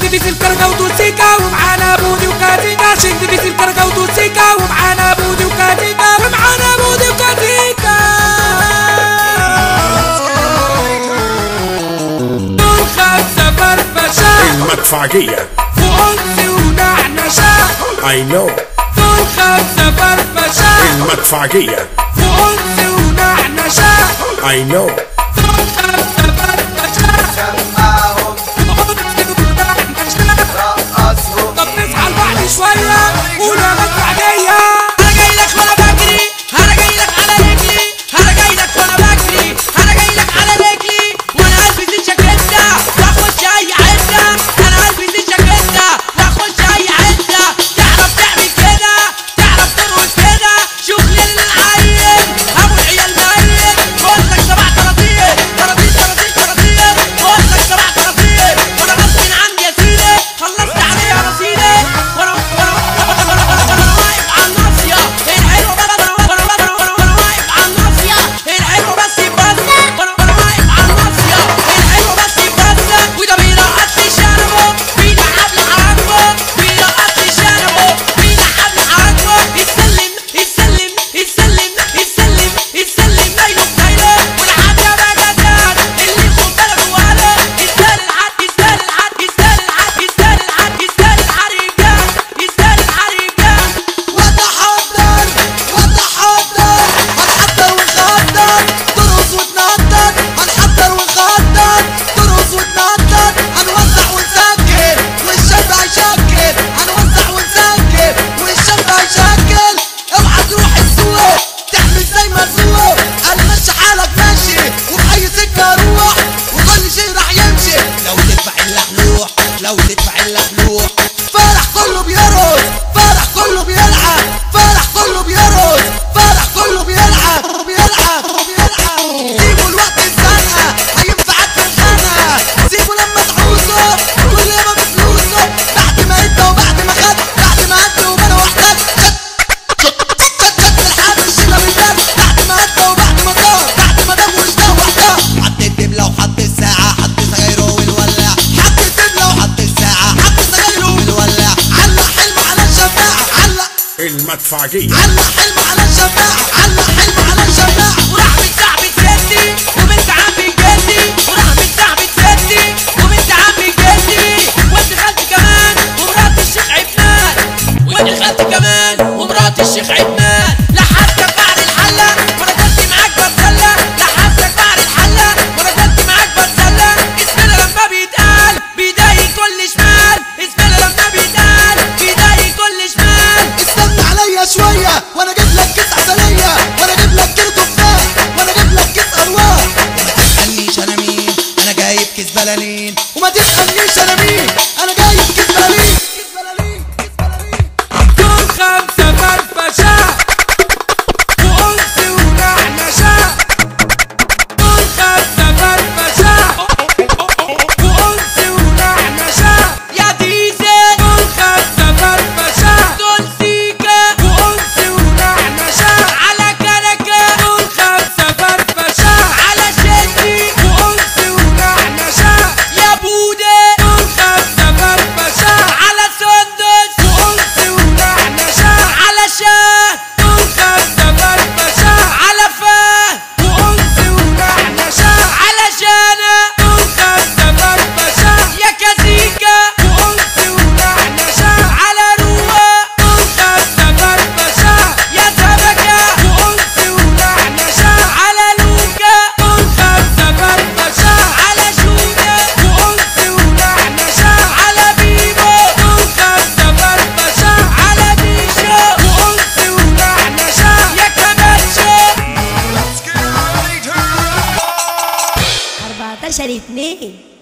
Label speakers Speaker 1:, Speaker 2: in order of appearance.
Speaker 1: شندي في الكركة وتوسيكا ومعانا بودي وكاتيكا. شندي في الكركة وتوسيكا ومعانا بودي وكاتيكا ومعانا بودي وكاتيكا. دول خمسة فرفشة
Speaker 2: المدفعجية
Speaker 1: وأنسي ونعنشة.
Speaker 2: I know.
Speaker 1: دول خمسة فرفشة
Speaker 2: المدفعجية
Speaker 1: وأنسي ونعنشة.
Speaker 2: I know.
Speaker 1: دول خمسة فرفشة
Speaker 3: سمعهم
Speaker 1: وأنسي ونعنشة.
Speaker 3: رقصهم
Speaker 1: طب نصحى لبعض شوية ولا مدفعجية.
Speaker 4: انا جاي لك وانا بجري، انا جاي لك على رجلي، انا جاي لك وانا بجري، انا جاي لك على رجلي، وانا قلبي زي جاكيتة واخش اي عدة، انا قلبي زي جاكيتة واخش اي عدة. تعرف تعمل كده، تعرف ترقص كده، شوف ليل العيل ابو العيال ميت. قول لك 7 كراطير كراطير كراطير كراطير، قول لك 7 كراطير، وانا غصب عني يا سيدي خلصت عليه يا رصيدي. وانا واقف على الناصية الحلوة بس، وانا واقف على الناصية الحلوة بس يبزة، وانا واقف على الناصية الحلوة بس يبزة. وده بيرقص لي شنبه بيلعب لي عاجبه، بيرقص لي شنبه بيلعب لي عاجبه. يسلم يسلم يسلم يسلم يسلم ليله بليله، والعب يا بجداد اللي يخد باله جواله. يستاهل العد يستاهل العد يستاهل العد يستاهل العد يستاهل العريب جاد يستاهل العريب جاد.
Speaker 3: وتحضر وتحضر هنحضر ونخطط ترقص وتنطط، هنحضر ونخطط ترقص وتنطط، هنوزع ونسكر والشاب هيشكل، هنوزع ونسكر والشاب هيشكل. اوعى تروح السوق تعمل زي ما تسوق، انا ماشي حالك ماشي وفي اي سكه روح وكل شيء راح يمشي. لو تدفع اللحلوح لو تدفع اللحلوح، فرح كله بيرقص فرح كله بيلعب فرح كله بيرقص فرح كله بيلعب بيلعب بيلعب. سيبوا الوقت الزنقه هينفعك في الخنقه، سيبوا لما تعوزه كل يوم بفلوسه. بعد ما ادى وبعد ما خد بعد ما ادى وما انا واحتاج شد الحبل الشيله بالباب. بعد ما ادى وبعد ما طار بعد ما دام وش ده واحتاج. حط الدبله وحط الساعه حط سجايره والولع، حط الدبله وحط الساعه حط سجايره والولع. علق حلم على الشماعه علق
Speaker 2: المدفعجية
Speaker 3: علق حلم على الشماعه علق حلم على الشماعه.
Speaker 4: وراح متعبت سيدي وبنت عمي جدي، وراح متعبت سيدي وبنت عمي جدي، وابن خالتي كمان ومرات الشيخ عدنان، وابن خالتي كمان ومرات الشيخ عدنان. لحسك بعد الحلة وانا كنت معاك بتسلى، لحسك بعد الحلة وانا كنت معاك بتسلى. اسم الله لما بيتقال بيضايق كل شمال، اسم الله لما بيتقال بيضايق كل شمال.
Speaker 3: استنى عليا شويه وانا اجيب لك كيس عسليه وانا اجيب لك كيلو تفاح وانا اجيب لك كيس ارواح. وما تسالنيش انا مين انا جايب كيس بلالين، وما تسالنيش انا مين انا جايب كيس بلالين كيس بلالين كيس بلالين.
Speaker 1: دول خمسة فرفشة وأنسي ونعنشة. دول خمسة فرفشة وأنسي ونعنشة.
Speaker 4: يا ديزل
Speaker 1: دول خمسة فرفشة
Speaker 4: دول سيكا
Speaker 1: وأنسي ونعنشة.
Speaker 4: على كنكة
Speaker 1: دول خمسة فرفشة
Speaker 4: على شدي
Speaker 1: وأنسي ونعنشة.
Speaker 4: يا بودة
Speaker 1: دول خمسة فرفشة
Speaker 4: على سندس
Speaker 1: وأنسي ونعنشة.
Speaker 4: على شاه
Speaker 1: دول خمسة فرفشة
Speaker 4: على فاه
Speaker 1: وأنسي ونعنشة.
Speaker 4: على جانا
Speaker 1: دول خمسة فرفشة
Speaker 4: يا كازيكا
Speaker 1: وأنسي ونعنشة.
Speaker 4: على روى
Speaker 1: دول خمسة فرفشة
Speaker 4: يا سمكة
Speaker 1: وأنسي ونعنشة.
Speaker 4: على لوكا
Speaker 1: دول خمسة فرفشة
Speaker 4: على شوكة
Speaker 1: وأنسي ونعنشة.
Speaker 4: على بيبو
Speaker 1: دول خمسة فرفشة
Speaker 4: على بيشو
Speaker 1: وأنسي ونعنشة.
Speaker 4: يا كماتشو
Speaker 5: 14 2